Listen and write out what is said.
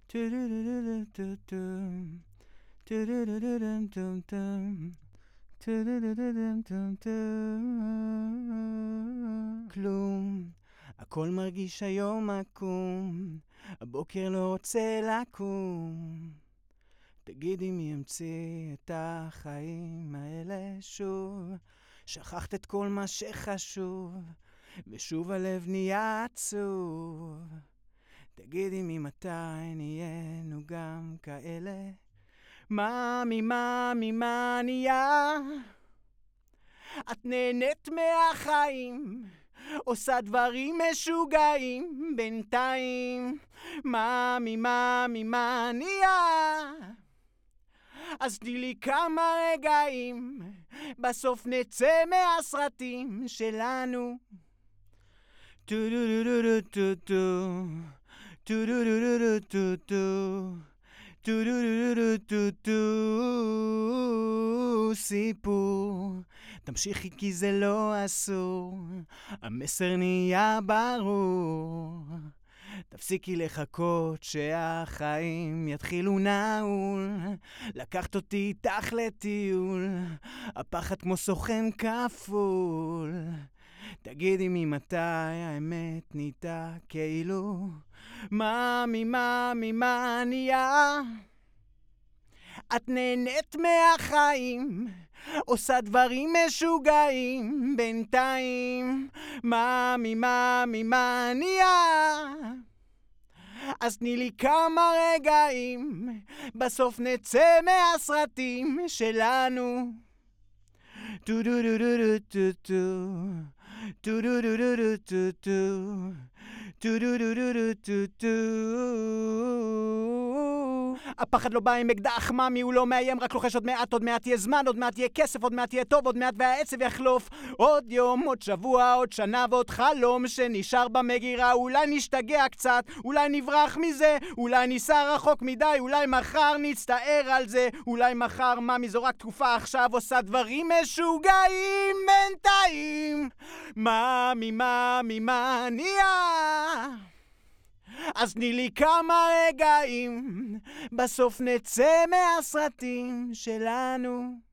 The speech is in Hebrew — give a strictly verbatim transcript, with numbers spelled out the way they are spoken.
כלום, הכל מרגיש היום עקום, הבוקר לא רוצה לקום. תגידי מי המציא את החיים האלה שוב, שכחת את כל מה שחשוב, ושוב הלב נהיה עצוב. תגידי ממתי נהיינו גם כאלה, מה ממה ממה נהיה? את נהנית מהחיים, עושה דברים משוגעים בינתיים, מה ממה ממה נהיה? אז תני לי כמה רגעים, בסוף נצא מהסרטים שלנו. טו דו דו דו דו דו טו דו דו דו דו דו טו דו דו דו דו. סיפור, תמשיכי כי זה לא אסור, המסר נהיה ברור. תפסיקי לחכות שהחיים יתחילו נעול, לקחת אותי איתך לטיול, הפחד כמו סוכן כפול. תגידי ממתי האמת נהייתה כאילו, מה ממה ממה נהיה? את נהנית מהחיים, עושה דברים משוגעים בינתיים, מה ממה ממה נהיה? אז תני לי כמה רגעים, בסוף נצא מהסרטים שלנו. טו דו דו דו דו דו טו דו דו דו דו דו טו דו דו דו דו דו. הפחד לא בא עם אקדח, מאמי הוא לא מאיים, רק לוחש עוד מעט, עוד מעט יהיה זמן, עוד מעט יהיה כסף, עוד מעט יהיה טוב, עוד מעט והעצב יחלוף. עוד יום, עוד שבוע, עוד שנה ועוד חלום שנשאר במגירה. אולי נשתגע קצת, אולי נברח מזה, אולי ניסע רחוק מדי, אולי מחר נצטער על זה, אולי מחר מאמי זו רק תקופה, עכשיו עושה דברים משוגעים בינתיים, מה ממה ממה נהיה? אז תני לי כמה רגעים, בסוף נצא מהסרטים שלנו.